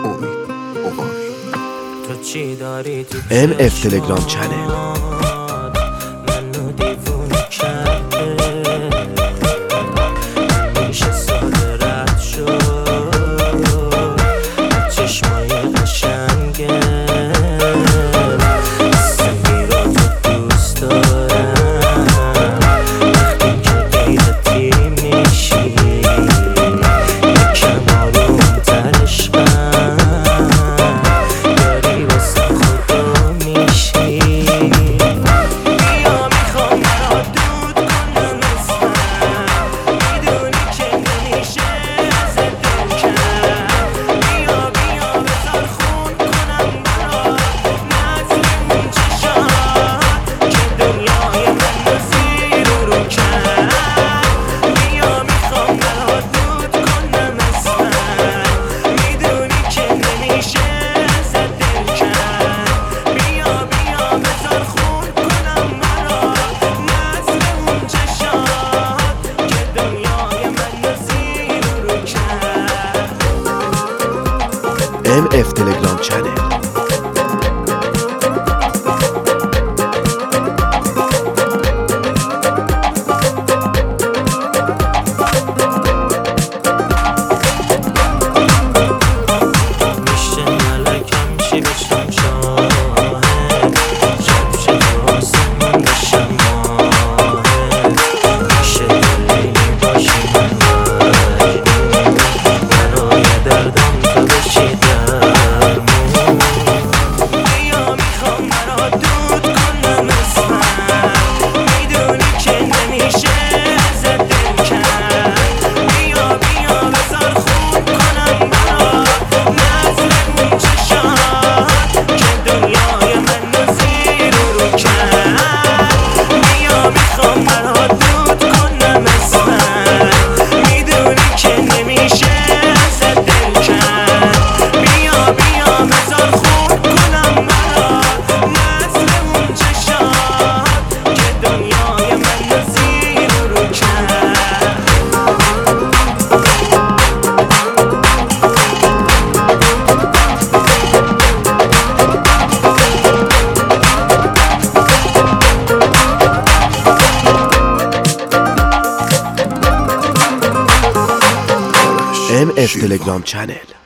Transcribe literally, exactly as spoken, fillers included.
امید عقابی. تو چی داری تو ام اف تلگرام چنل. منو دیوونه کرده، میشه ساده رد شد چشمای قشنگه، سنگی را تو دوست دارم وقتی که غیرتی میشی، یکم آروم تر عشقم داری واسه خدا میشی. بیا میخوام برات دود کنم اسمم، میدونی که نمیشه ازت دل کرد. بیا بیا بذار خون کنم برات نزل اون چشات که دنیای من رو زیر و رو کرد. بیا میخوام برات دود کنم اسمم، میدونی که نمیشه ازت دل کرد. بیا بیا بذار خون کنم برات نزل اون چشات که دنیای من رو زیر و رو کرد. ام اف تلگرام چنل. میشه ملکم چی بشم شاهد، شب شد و آسمون بشم ماهد. میشه دلیلی باشی من مجنون، برای دردم تو بشی درمون. بیا میخوام برات دود کنم اسمم، میدونی که نمیشه ازت دل کرد. بیا بیا بذار خون کنم برات نزل اون چشات که دنیای من رو زیر و رو کرد. بیا میخوام برات دود کنم اسمم، میدونی که نمیشه ازت دل کرد. بیا بیا بذار خون کنم برات نزل اون چشات که دنیای من رو زیر و رو کرد. ام اف تلگرام چنل.